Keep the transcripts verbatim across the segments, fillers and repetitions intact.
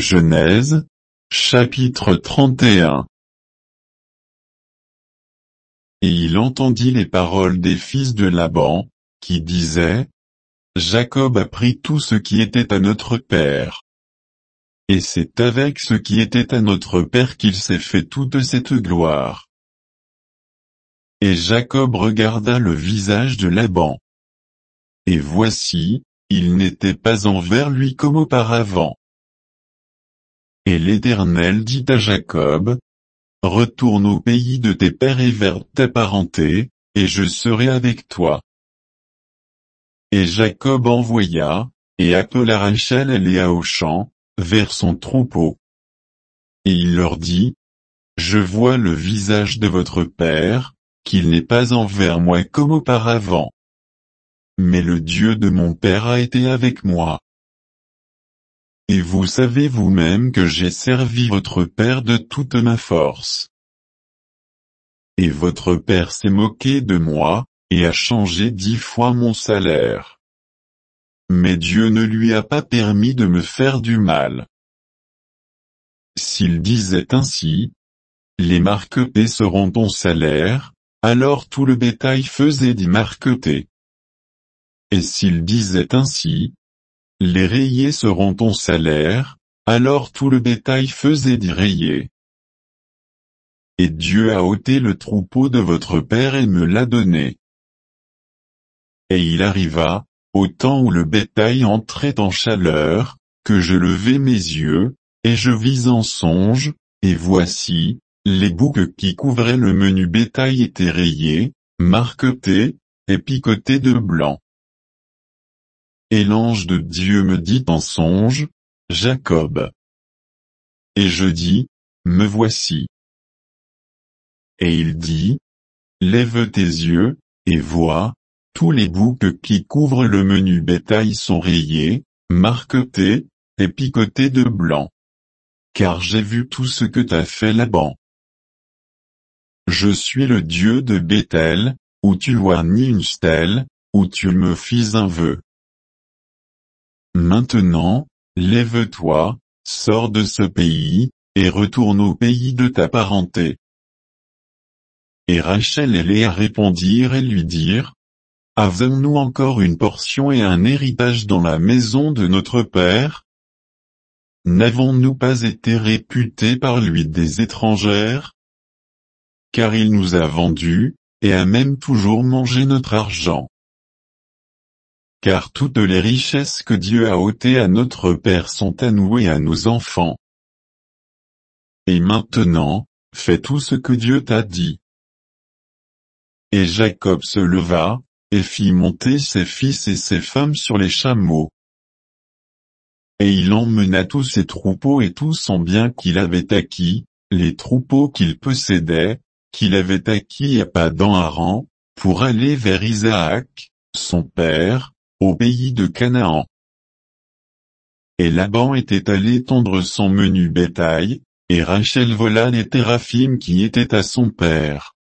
Genèse, chapitre trente et un. Et il entendit les paroles des fils de Laban, qui disaient, Jacob a pris tout ce qui était à notre père. Et c'est avec ce qui était à notre père qu'il s'est fait toute cette gloire. Et Jacob regarda le visage de Laban. Et voici, il n'était pas envers lui comme auparavant. Et l'Éternel dit à Jacob, Retourne au pays de tes pères et vers ta parenté, et je serai avec toi. Et Jacob envoya, et appela Rachel et Léa au champ, vers son troupeau. Et il leur dit, Je vois le visage de votre père, qu'il n'est pas envers moi comme auparavant. Mais le Dieu de mon père a été avec moi. Et vous savez vous-même que j'ai servi votre père de toute ma force. Et votre père s'est moqué de moi, et a changé dix fois mon salaire. Mais Dieu ne lui a pas permis de me faire du mal. S'il disait ainsi, les marquetés seront ton salaire, alors tout le bétail faisait dix marquetés. Et s'il disait ainsi, les rayés seront ton salaire, alors tout le bétail faisait dix rayés. Et Dieu a ôté le troupeau de votre père et me l'a donné. Et il arriva, au temps où le bétail entrait en chaleur, que je levai mes yeux, et je vis en songe, et voici, les boucs qui couvraient le menu bétail étaient rayés, marquetés, et picotés de blanc. Et l'ange de Dieu me dit en songe, Jacob. Et je dis, Me voici. Et il dit, Lève tes yeux, et vois, tous les boucs qui couvrent le menu bétail sont rayés, marquetés, et picotés de blanc. Car j'ai vu tout ce que t'as fait Laban. Je suis le Dieu de Béthel, où tu oignis une stèle, où tu me fis un vœu. Maintenant, lève-toi, sors de ce pays, et retourne au pays de ta parenté. Et Rachel et Léa répondirent et lui dirent, Avons-nous encore une portion et un héritage dans la maison de notre père? N'avons-nous pas été réputés par lui des étrangères? Car il nous a vendus, et a même toujours mangé notre argent. Car toutes les richesses que Dieu a ôtées à notre père sont à nous et à nos enfants. Et maintenant, fais tout ce que Dieu t'a dit. Et Jacob se leva, et fit monter ses fils et ses femmes sur les chameaux. Et il emmena tous ses troupeaux et tout son bien qu'il avait acquis, les troupeaux qu'il possédait, qu'il avait acquis à Padan-Aram, pour aller vers Isaac, son père, au pays de Canaan. Et Laban était allé tondre son menu bétail, et Rachel vola les téraphim qui étaient à son père.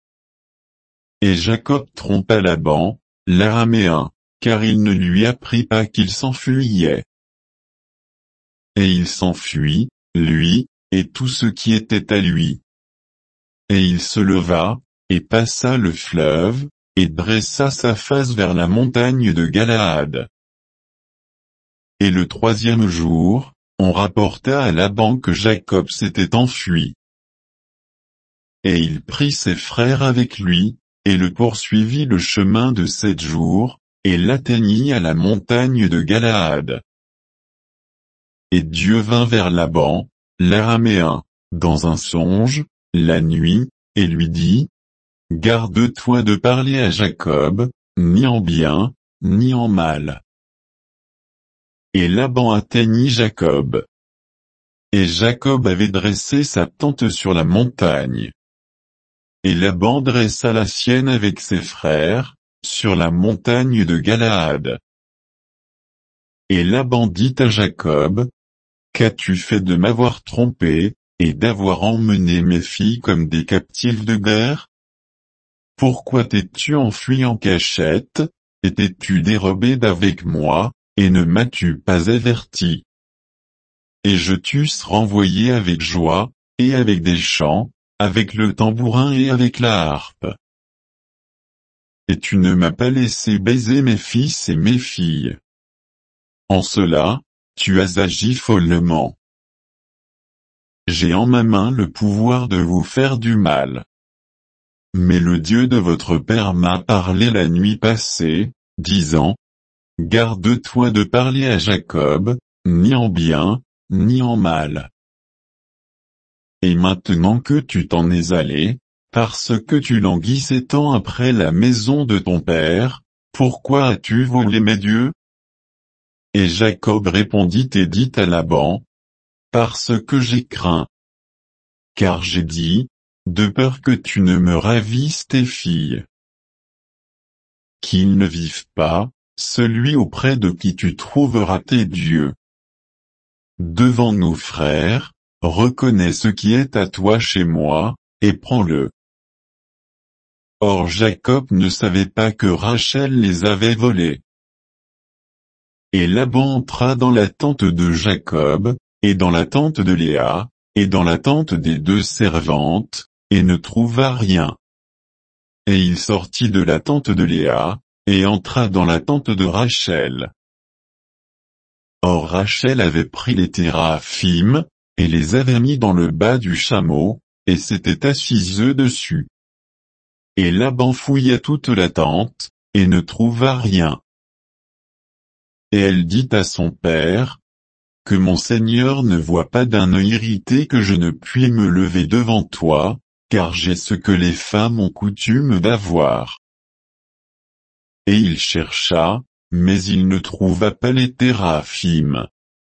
Et Jacob trompa Laban, l'araméen, car il ne lui apprit pas qu'il s'enfuyait. Et il s'enfuit, lui, et tout ce qui était à lui. Et il se leva, et passa le fleuve, et dressa sa face vers la montagne de Galaad. Et le troisième jour, on rapporta à Laban que Jacob s'était enfui. Et il prit ses frères avec lui, et le poursuivit le chemin de sept jours, et l'atteignit à la montagne de Galaad. Et Dieu vint vers Laban, l'araméen, dans un songe, la nuit, et lui dit, Garde-toi de parler à Jacob, ni en bien, ni en mal. Et Laban atteignit Jacob. Et Jacob avait dressé sa tente sur la montagne. Et Laban dressa la sienne avec ses frères, sur la montagne de Galaad. Et Laban dit à Jacob, Qu'as-tu fait de m'avoir trompé, et d'avoir emmené mes filles comme des captives de guerre? Pourquoi t'es-tu enfui en cachette, et t'es-tu dérobé d'avec moi, et ne m'as-tu pas averti? et je t'eusse renvoyé avec joie, et avec des chants, avec le tambourin et avec la harpe. Et tu ne m'as pas laissé baiser mes fils et mes filles. En cela, tu as agi follement. J'ai en ma main le pouvoir de vous faire du mal. Mais le Dieu de votre père m'a parlé la nuit passée, disant, garde-toi de parler à Jacob, ni en bien, ni en mal. Et maintenant que tu t'en es allé, parce que tu languissais tant après la maison de ton père, pourquoi as-tu volé mes dieux? Et Jacob répondit et dit à Laban, parce que j'ai craint. Car j'ai dit, de peur que tu ne me ravisses tes filles. Qu'il ne vive pas, celui auprès de qui tu trouveras tes dieux. Devant nos frères, reconnais ce qui est à toi chez moi, et prends-le. Or Jacob ne savait pas que Rachel les avait volés. Et Laban entra dans la tente de Jacob, et dans la tente de Léa, et dans la tente des deux servantes, et ne trouva rien. Et il sortit de la tente de Léa, et entra dans la tente de Rachel. Or Rachel avait pris les téraphim, et les avait mis dans le bas du chameau, et s'était assise dessus. Et Laban fouilla toute la tente, et ne trouva rien. Et elle dit à son père, que mon Seigneur ne voie pas d'un œil irrité que je ne puis me lever devant toi, car j'ai ce que les femmes ont coutume d'avoir. Et il chercha, mais il ne trouva pas les téraphim.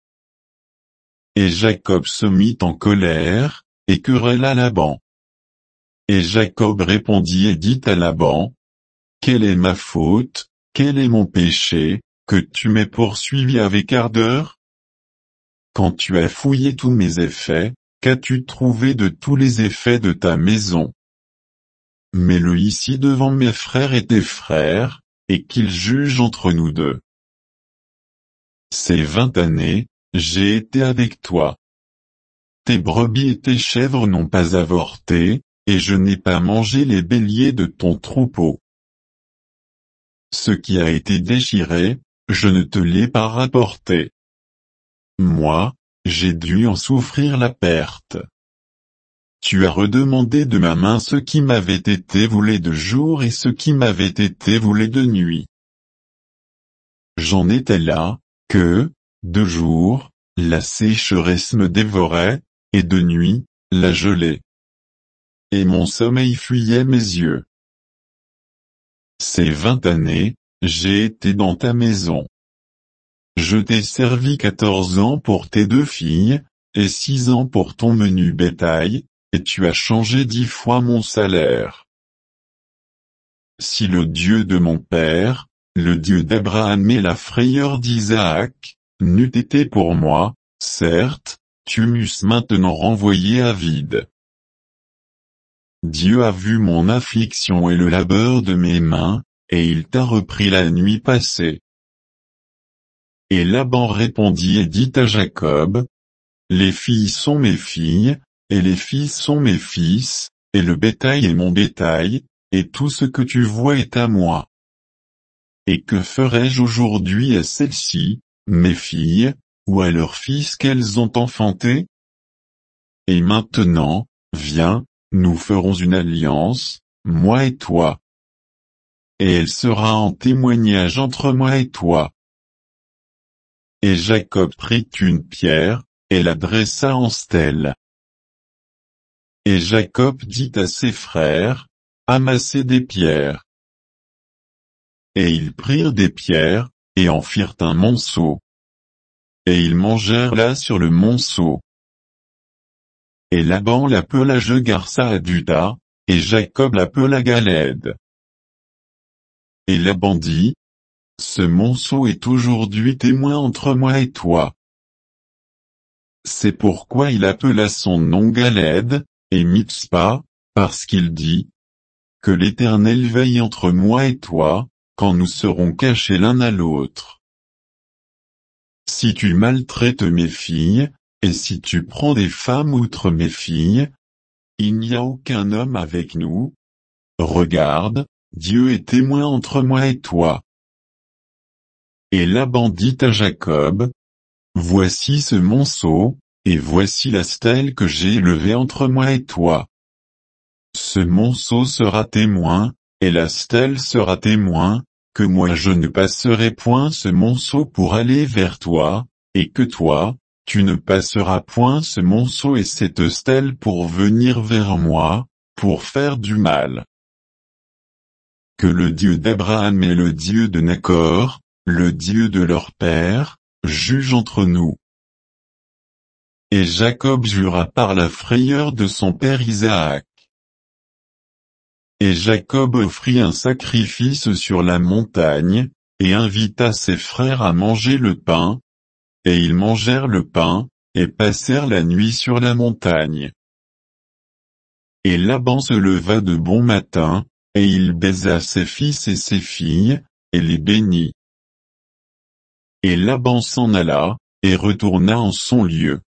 Et Jacob se mit en colère, et querella Laban. Et Jacob répondit et dit à Laban, quelle est ma faute, quel est mon péché, que tu m'aies poursuivi avec ardeur? Quand tu as fouillé tous mes effets, qu'as-tu trouvé de tous les effets de ta maison? Mets-le ici devant mes frères et tes frères, et qu'ils jugent entre nous deux. Ces vingt années, j'ai été avec toi. Tes brebis et tes chèvres n'ont pas avorté, et je n'ai pas mangé les béliers de ton troupeau. Ce qui a été déchiré, je ne te l'ai pas rapporté. Moi, j'ai dû en souffrir la perte. Tu as redemandé de ma main ce qui m'avait été volé de jour et ce qui m'avait été volé de nuit. J'en étais là, que, de jour, la sécheresse me dévorait, et de nuit, la gelée. Et mon sommeil fuyait mes yeux. Ces vingt années, j'ai été dans ta maison. Je t'ai servi quatorze ans pour tes deux filles, et six ans pour ton menu bétail, et tu as changé dix fois mon salaire. Si le Dieu de mon père, le Dieu d'Abraham et la frayeur d'Isaac, n'eût été pour moi, certes, tu m'eusses maintenant renvoyé à vide. Dieu a vu mon affliction et le labeur de mes mains, et il t'a repris la nuit passée. Et Laban répondit et dit à Jacob, les filles sont mes filles, et les fils sont mes fils, et le bétail est mon bétail, et tout ce que tu vois est à moi. Et que ferai-je aujourd'hui à celles-ci, mes filles, ou à leurs fils qu'elles ont enfantés? Et maintenant, viens, nous ferons une alliance, moi et toi. Et elle sera en témoignage entre moi et toi. Et Jacob prit une pierre, et la dressa en stèle. Et Jacob dit à ses frères, amassez des pierres. Et ils prirent des pierres, et en firent un monceau. Et ils mangèrent là sur le monceau. Et Laban l'appela Jegarsa Aduda, et Jacob l'appela Galed. Et Laban dit, ce monceau est aujourd'hui témoin entre moi et toi. C'est pourquoi il appela son nom Galed, et Mitzpa, parce qu'il dit, que l'Éternel veille entre moi et toi, quand nous serons cachés l'un à l'autre. Si tu maltraites mes filles, et si tu prends des femmes outre mes filles, il n'y a aucun homme avec nous. Regarde, Dieu est témoin entre moi et toi. Et Laban dit à Jacob, voici ce monceau, et voici la stèle que j'ai élevée entre moi et toi. Ce monceau sera témoin, et la stèle sera témoin, que moi je ne passerai point ce monceau pour aller vers toi, et que toi, tu ne passeras point ce monceau et cette stèle pour venir vers moi, pour faire du mal. Que le Dieu d'Abraham et le Dieu de Nachor, le Dieu de leur père, juge entre nous. Et Jacob jura par la frayeur de son père Isaac. Et Jacob offrit un sacrifice sur la montagne, et invita ses frères à manger le pain. Et ils mangèrent le pain, et passèrent la nuit sur la montagne. Et Laban se leva de bon matin, et il baisa ses fils et ses filles, et les bénit. Et Laban s'en alla, et retourna en son lieu.